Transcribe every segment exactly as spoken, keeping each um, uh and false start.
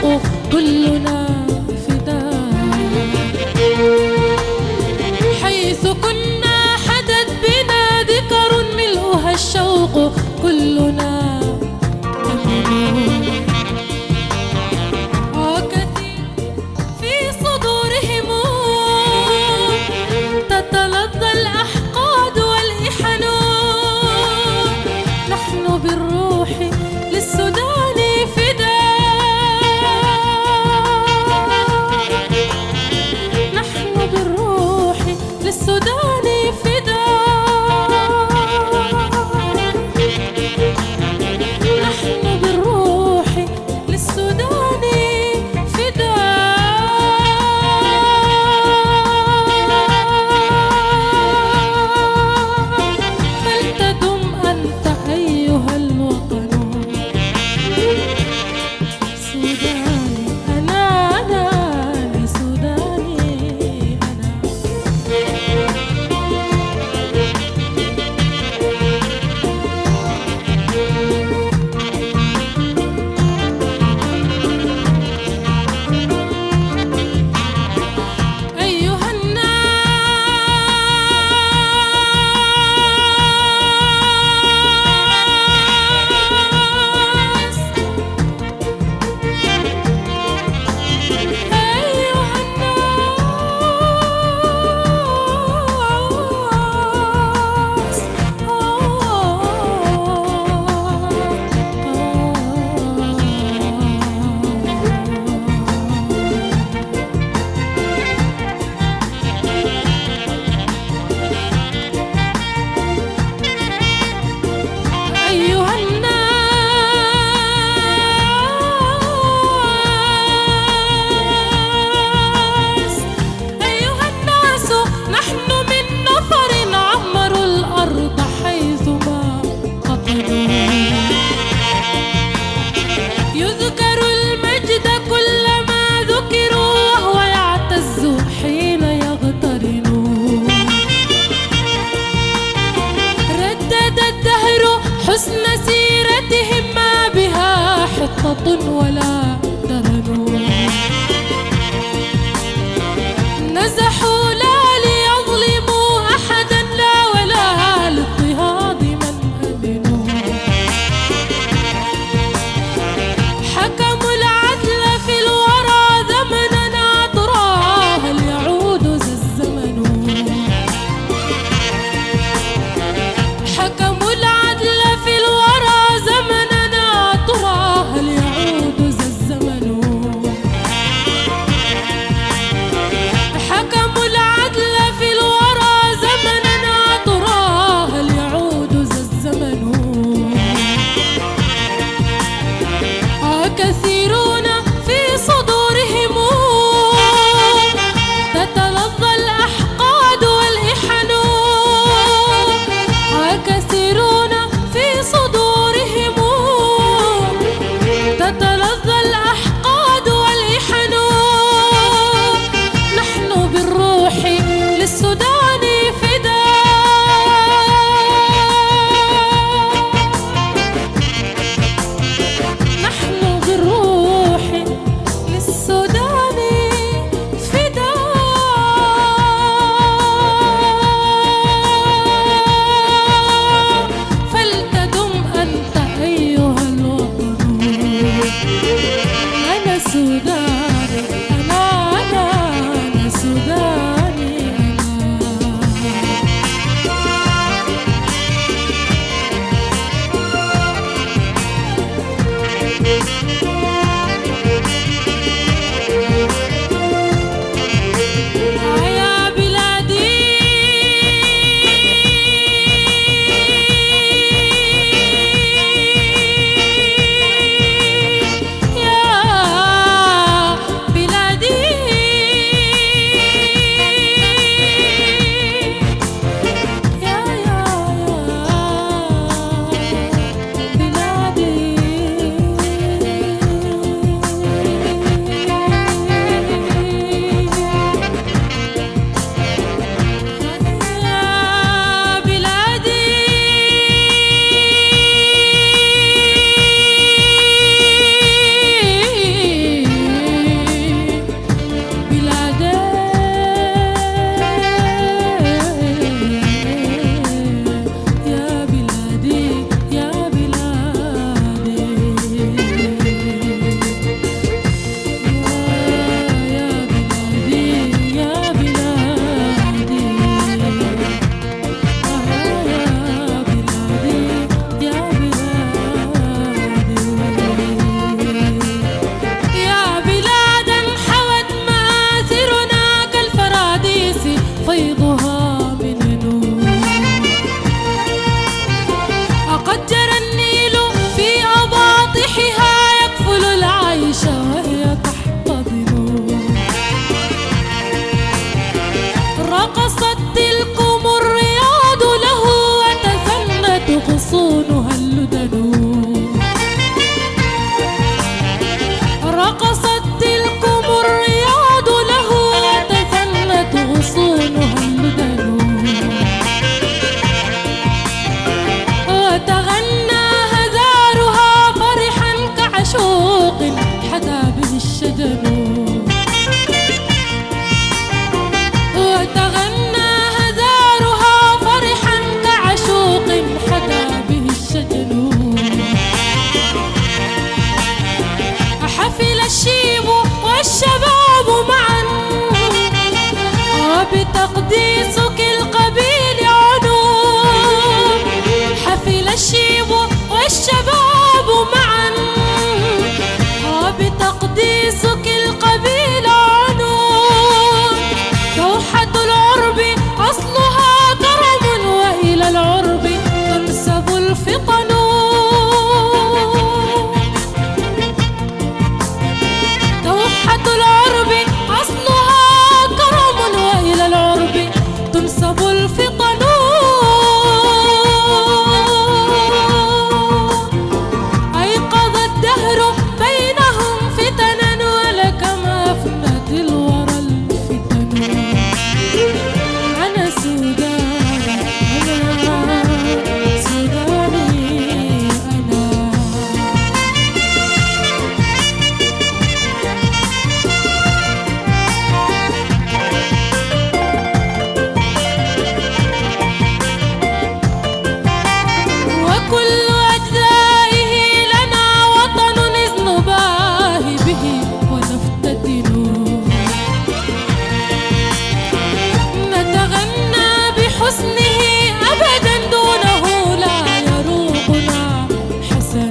الشوق كلنا فداء. حيث كنا حدت بنا ذكر ملؤها الشوق كلنا وكثير في صدورهم تتلظى الأحقاد والإحن. نحن بالروح للسودان فداء. رقصت تلكم الرياض له وتفنت غصونها اللدن. رقصت تلكم الرياض له وتفنت غصونها اللدن. وتغنى هذارها فرحا كعشوق حدا به الشجن. وتغنى هذارها فرحا كعشوق حدا به الشجن. حفل الشيب والشباب معا وبتقديسك القبيل عنوب. حفل الشيب والشباب معا وبتقديسك القبيل عنوب. دوحة العرب أصلها كرم وإلى العرب تنسب الفطن. دوحة العرب أصلها كرم وإلى العرب تنسب الفطن. أيقظ الدهر بينهم فتنا ولكما أفنت الورى الفتن. أنا سوداني أنا سوداني أنا. وكل أجزائه لنا وطن إذ نباهي به ونفتتن. نتغنى بحسنه أبدا دونه لا يروقنا حسن.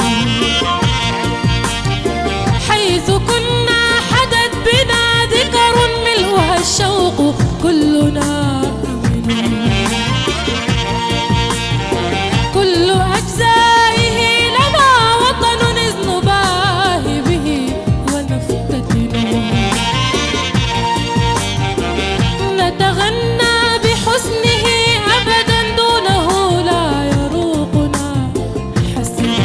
حيث كنا حدت بنا ذكر ملؤها الشوق كلنا أمن. كل أجزائه لنا وطن إذ نباهي به ونفتتن. نتغنى بحسنه أبدا دونه لا يروقنا حسن.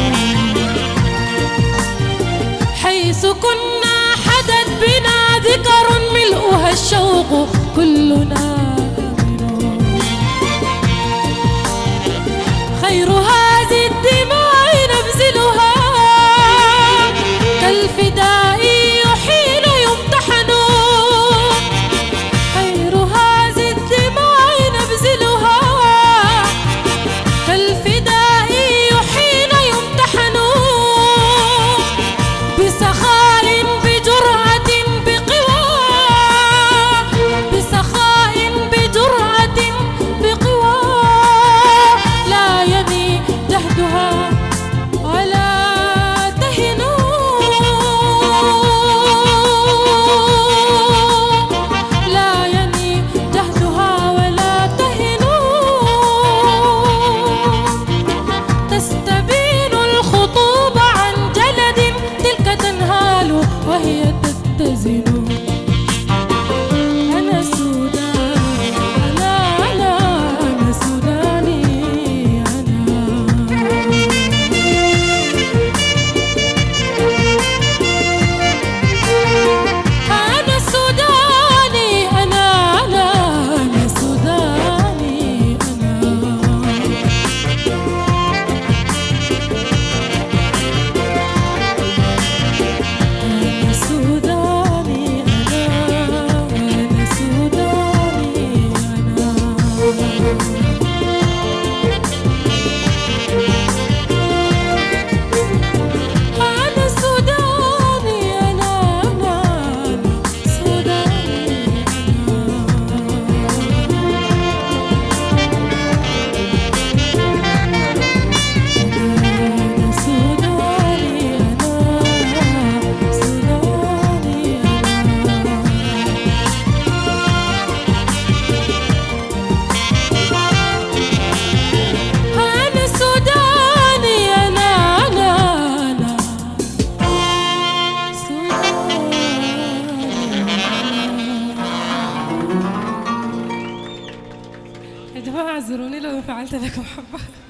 حيث كنا حدت بنا ذكر ملؤها الشوق كلنا أمن. خير هذه الدماء نبذلها كالفداء حين يمتحن. خير هذه الدماء نبذلها كالفداء حين يمتحن. بسخاء بجرأة بقوى. بسخاء لك محبة.